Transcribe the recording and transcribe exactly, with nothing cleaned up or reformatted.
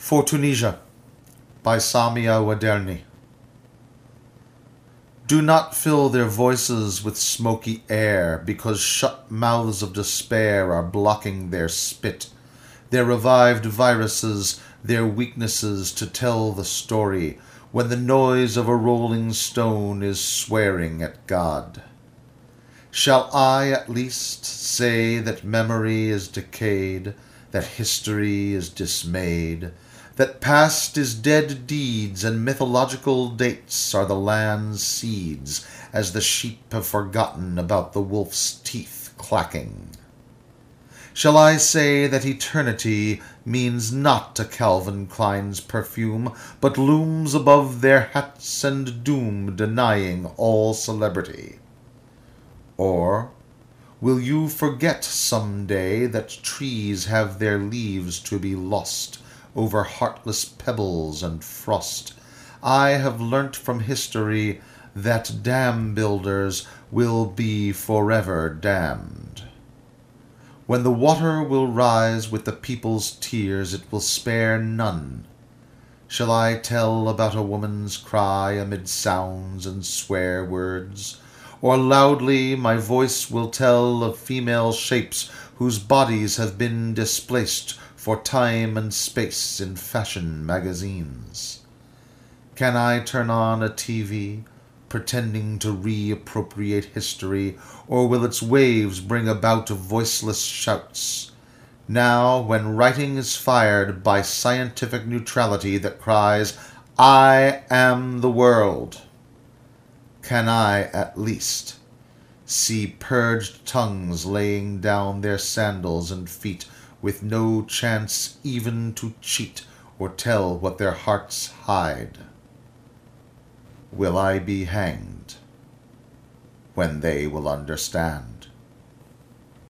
For Tunisia, by Samia Waderni. Do not fill their voices with smoky air, because shut mouths of despair are blocking their spit, their revived viruses, their weaknesses to tell the story, when the noise of a rolling stone is swearing at God. Shall I at least say that memory is decayed, that history is dismayed, that past is dead deeds and mythological dates are the land's seeds, as the sheep have forgotten about the wolf's teeth clacking? Shall I say that eternity means not to Calvin Klein's perfume, but looms above their hats and doom, denying all celebrity? Or will you forget some day that trees have their leaves to be lost over heartless pebbles and frost? I have learnt from history that dam builders will be forever damned. When the water will rise with the people's tears, it will spare none. Shall I tell about a woman's cry amid sounds and swear words? Or loudly my voice will tell of female shapes whose bodies have been displaced for time and space in fashion magazines? Can I turn on a T V, pretending to reappropriate history, or will its waves bring about voiceless shouts? Now, when writing is fired by scientific neutrality that cries, "I am the world," can I at least see purged tongues laying down their sandals and feet with no chance even to cheat or tell what their hearts hide? Will I be hanged when they will understand?